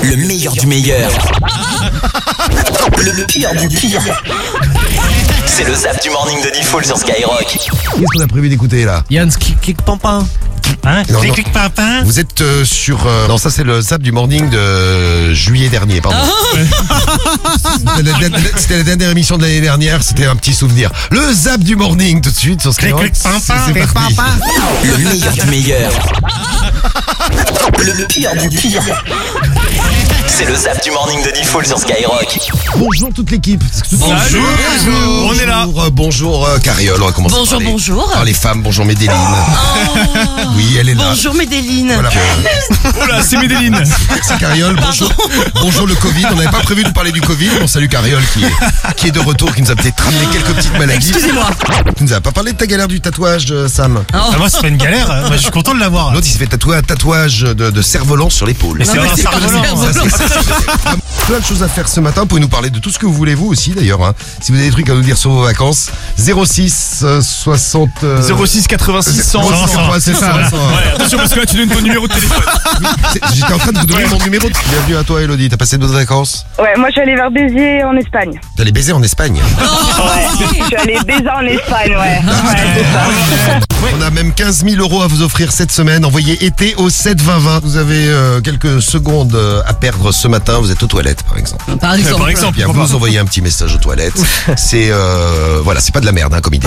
Le meilleur du meilleur. Le pire du pire. C'est le Zap du Morning de Diffoul sur Skyrock. Qu'est-ce qu'on a prévu d'écouter là? Yann Kik Pampin. Hein? Non, Clic clic Pampin. Vous êtes sur... Non, ça c'est le Zap du Morning de juillet dernier, pardon. C'était la dernière émission de l'année dernière, c'était un petit souvenir. Le Zap du Morning tout de suite sur Clic Skyrock. clic Pampin. C'est parti. Le meilleur du meilleur. Le pire du pire. C'est le Zap du Morning de Diffoul sur Skyrock. Bonjour toute l'équipe. Bonjour. On est là. Bonjour Cariole, on va commencer Bonjour, par les, bonjour. par les femmes. Bonjour Médéline. Oui, elle est là. Bonjour Médéline. Voilà. Oh là, c'est Médéline. C'est Cariole, bonjour le Covid. On n'avait pas prévu de parler du Covid. On salue Cariole qui est de retour, qui nous a peut-être ramené quelques petites maladies. Excusez-moi. Tu nous as pas parlé de ta galère du tatouage, Sam. Ah, moi, c'est pas une galère. Moi, je suis content de l'avoir. L'autre, il s'est fait tatouer un tatouage de cerf-volant sur l'épaule. Mais c'est Non, mais un c'est pas cerf-volant. un cerf-volant. Plein de choses à faire ce matin. Vous pouvez nous parler de tout ce que vous voulez, vous aussi d'ailleurs. Hein. Si vous avez des trucs à nous dire sur vos vacances, 06 60... 06 86 100. Ouais, c'est ça. Ouais, attention parce que là tu donnes ton numéro de téléphone. J'étais en train de vous donner mon numéro. Bienvenue à toi, Elodie. T'as passé de bonnes vacances? Ouais, moi je suis allée vers Béziers en Espagne. T'es allé baiser en Espagne. Je suis allée baiser en Espagne, ouais. C'est ça. On a même 15 000 € à vous offrir cette semaine. Envoyez été au 7 20 20. Vous avez quelques secondes à perdre ce matin. Vous êtes aux toilettes, par exemple. Par exemple. Par exemple. Bien, vous nous envoyez un petit message aux toilettes. C'est voilà, c'est pas de la merde, hein, comme idée.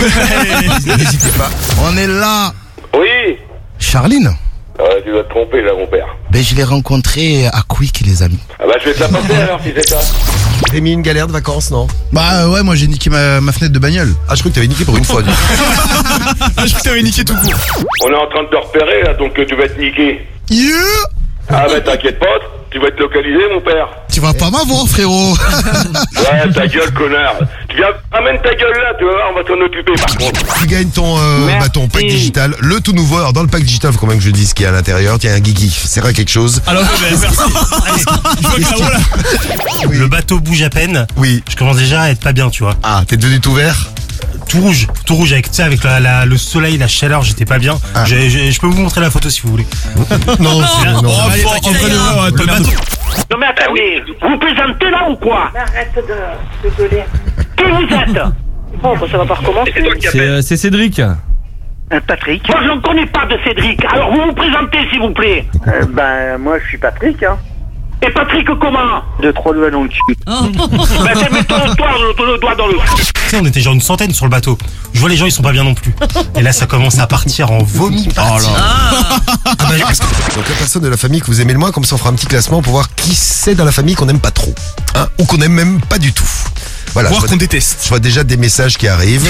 Hein. N'hésitez pas. On est là. Oui. Charline, Tu dois te tromper là, mon père. ben je l'ai rencontré à Quick, les amis. Ah bah je vais te la passer alors si c'est ça. T'as mis une galère de vacances, non? Bah ouais, moi j'ai niqué ma fenêtre de bagnole. Ah, je crois que t'avais niqué pour une fois. du coup. Ah, je crois que t'avais niqué tout court. On est en train de te repérer là, donc tu vas être niqué. Yeah. Ah bah t'inquiète pas, tu vas être localisé mon père. Tu vas pas m'avoir, frérot. Ouais, ta gueule connard. Tu viens, amène ta gueule là, tu vas voir, on va s'en occuper par contre. Tu gagnes ton pack digital, le tout nouveau. Alors dans le pack digital, faut quand même que je dise ce qu'il y a à l'intérieur. Tiens, un Guigui, c'est vrai quelque chose. Alors, merci. Allez, je vois que là-haut là. Oui. Le bateau bouge à peine. Oui. Je commence déjà à être pas bien, tu vois. Ah, t'es devenu tout vert? Tout rouge avec, tu sais, avec le soleil, la chaleur, j'étais pas bien. Ah. Je peux vous montrer la photo si vous voulez. Non, non. Oh, Allez, en vrai de vrai, ouais, t'as Le l'air de- bateau. Non mais attendez, vous plaisantez là ou quoi? Arrête de gueuler. Qui vous êtes? Bon, bah, ça va pas recommencer. C'est toi qui appelles. C'est Cédric. Patrick. Moi je ne connais pas de Cédric, alors vous vous présentez s'il vous plaît. Ben, moi je suis Patrick, hein. Et Patrick comment? De 3 doigts dans le cul. Ben c'est mettons le doigt dans le... Tu sais, on était genre une centaine sur le bateau. Je vois les gens, ils sont pas bien non plus. Et là, ça commence à partir en vomi. Ah bah, parce que- donc la personne de la famille que vous aimez le moins, comme ça on fera un petit classement pour voir qui c'est dans la famille qu'on aime pas trop, hein, ou qu'on aime même pas du tout. Voilà. Voir je qu'on vois, déteste. je vois déjà des messages qui arrivent.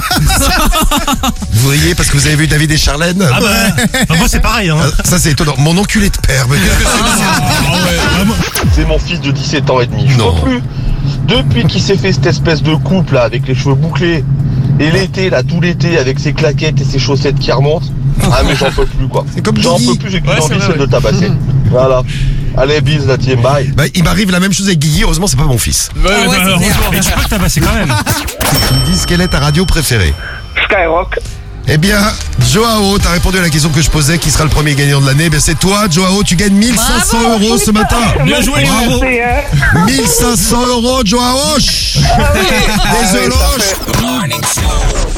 Vous riez parce que vous avez vu David et Charlène. Ah bah, moi c'est pareil, hein. Ça c'est étonnant. Mon enculé de père. Mais qu'est-ce que c'est C'est mon fils de 17 ans et demi. Je Non. peux plus. Depuis qu'il s'est fait cette espèce de couple là, avec les cheveux bouclés, et l'été, là, tout l'été, avec ses claquettes et ses chaussettes qui remontent. Ah, mais j'en peux plus, quoi. C'est comme J'en Guigui. peux plus, j'ai qu'une Ouais, envie, c'est vrai, c'est de le tabasser. Voilà. Allez, bise, là, tiens, bye. Bah, il m'arrive la même chose avec Guigui. Heureusement, c'est pas mon fils. Ouais, ouais, c'est heureusement. clair. Mais tu peux te tabasser quand même. Ils me disent quelle est ta radio préférée. Skyrock. Eh bien, Joao, t'as répondu à la question que je posais. Qui sera le premier gagnant de l'année? Ben c'est toi, Joao. Tu gagnes 1500 € ce matin. Bien joué. Bravo. Merci, hein. 1500 €, Joao. Désolé.